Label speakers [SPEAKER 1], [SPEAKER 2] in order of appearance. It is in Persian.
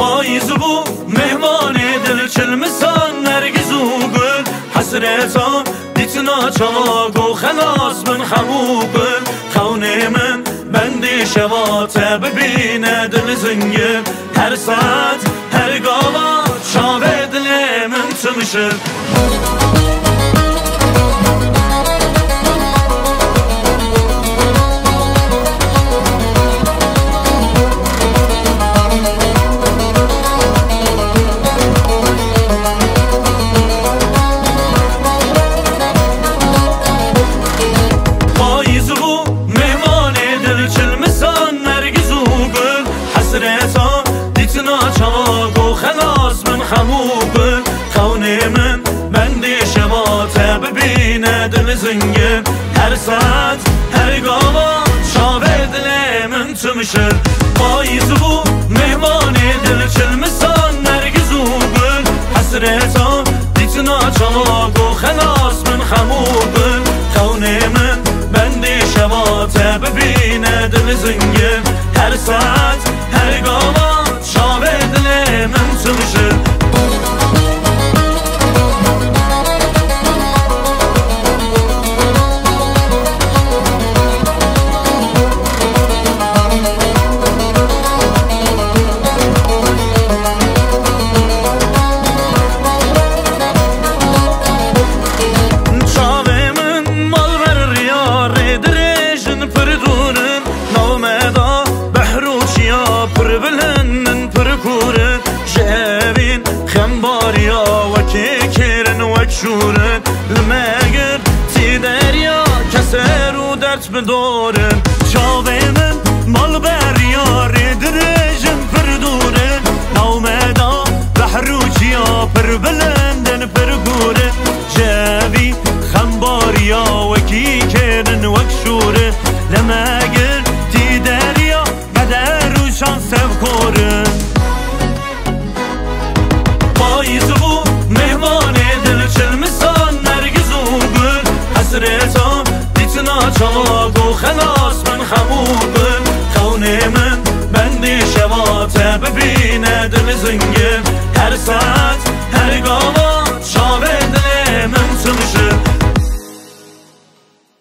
[SPEAKER 1] پاییز بو مهمان دل چلمسان نرگز و گل حسرتا دیتنا چاق و خلاص من خموبل خونه من بندی شوات ببینه دل زنگه هر ساعت هر گاوا شاوه دل من تمشه خموبل خونه من بندی شبات ببینه دل زنگه هر ساعت هر گاوا شاوه دل من تمشه پاییز بو مهمان دل چلمسان نرگز و گل حسرتا دیتنا چاق و خلاص من خموبل خونه من بندی شبات ببینه دل زنگه هر ساعت هر گاوا شاوه دل من تمشه شورن لمگر تی دریا کسر و درد بدورن چاوه من مال بریا ردرجن پر دورن نومدا بحروچیا پر بلندن پر گورن جاوی خمباریا وکی کرن وک شورن لمگر تی دریا قدر و شانس کورن پاییز بو مهمان چلمسان نرگز و گل حسرتا دیتنا چاق و خلاص من خموبل خونه من بندی شوات ببینه دل زنگه هر ساعت هر گاوا شاوه